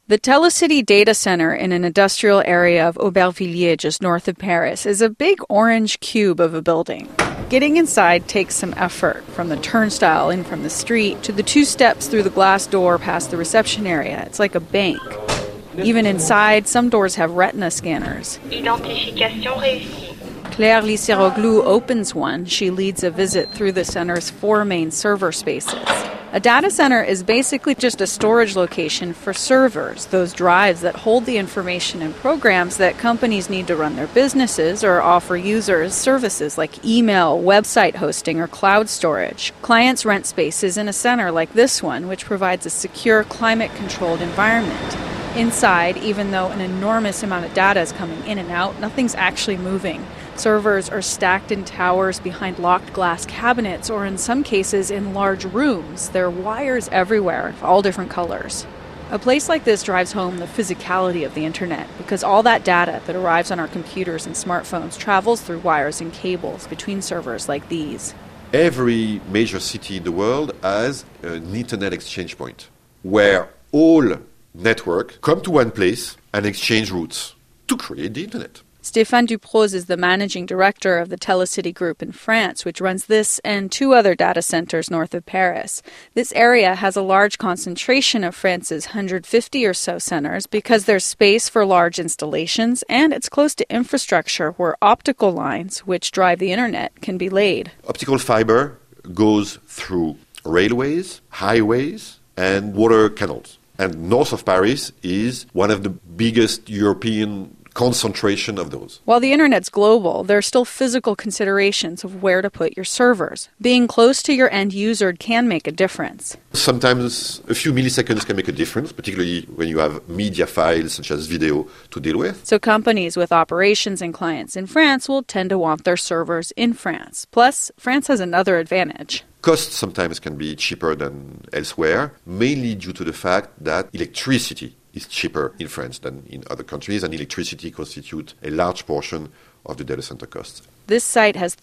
The Telecity data center in an industrial area of Aubervilliers, just north of Paris, is a big orange cube of a building. Getting inside takes some effort, from the turnstile in from the street to the 2 steps through the glass door past the reception area. It's like a bank. Even inside, some doors have retina scanners. Identification réussie. Claire Lisseroglou opens one. She leads a visit through the center's 4 main server spaces. A data center is basically just a storage location for servers, those drives that hold the information and programs that companies need to run their businesses or offer users services like email, website hosting, or cloud storage. Clients rent spaces in a center like this one, which provides a secure, climate-controlled environment. Inside, even though an enormous amount of data is coming in and out, nothing's actually moving. Servers are stacked in towers behind locked glass cabinets, or in some cases in large rooms. There are wires everywhere, of all different colors. A place like this drives home the physicality of the internet, because all that data that arrives on our computers and smartphones travels through wires and cables between servers like these. Every major city in the world has an internet exchange point, where all networks come to one place and exchange routes to create the internet. Stéphane Duprose is the managing director of the Telecity Group in France, which runs this and 2 other data centers north of Paris. This area has a large concentration of France's 150 or so centers because there's space for large installations, and it's close to infrastructure where optical lines, which drive the internet, can be laid. Optical fiber goes through railways, highways, and water canals. And north of Paris is one of the biggest European concentration of those. While the internet's global, there are still physical considerations of where to put your servers. Being close to your end user can make a difference. Sometimes a few milliseconds can make a difference, particularly when you have media files such as video to deal with. So companies with operations and clients in France will tend to want their servers in France. Plus, France has another advantage. Costs sometimes can be cheaper than elsewhere, mainly due to the fact that electricity is cheaper in France than in other countries, and electricity constitutes a large portion of the data center costs. This site has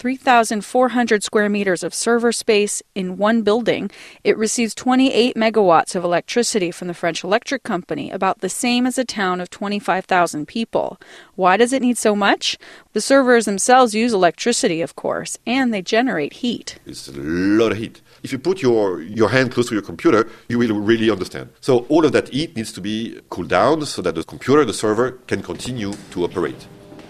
3,400 square meters of server space in one building. It receives 28 megawatts of electricity from the French electric company, about the same as a town of 25,000 people. Why does it need so much? The servers themselves use electricity, of course, and they generate heat. It's a lot of heat. If you put your hand close to your computer, you will really understand. So all of that heat needs to be cooled down so that the computer, the server, can continue to operate.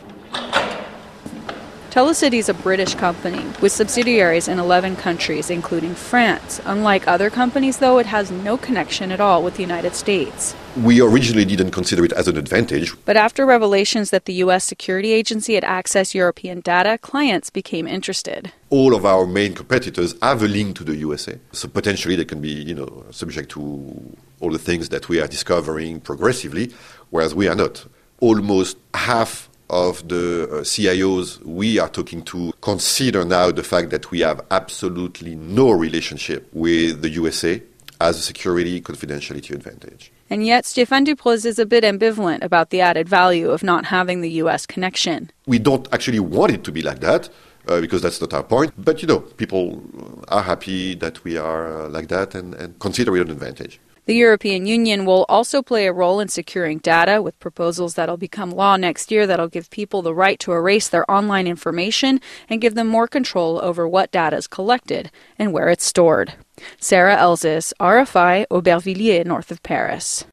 Telecity is a British company with subsidiaries in 11 countries, including France. Unlike other companies, though, it has no connection at all with the United States. We originally didn't consider it as an advantage. But after revelations that the U.S. security agency had accessed European data, clients became interested. All of our main competitors have a link to the USA. So potentially they can be, subject to all the things that we are discovering progressively, whereas we are not. Almost half of the CIOs we are talking to consider now the fact that we have absolutely no relationship with the USA as a security confidentiality advantage. And yet, Stéphane Duprose is a bit ambivalent about the added value of not having the U.S. connection. We don't actually want it to be like that, because that's not our point. But, people are happy that we are like that and consider it an advantage. The European Union will also play a role in securing data with proposals that'll become law next year that'll give people the right to erase their online information and give them more control over what data is collected and where it's stored. Sarah Elzis, RFI, Aubervilliers, north of Paris.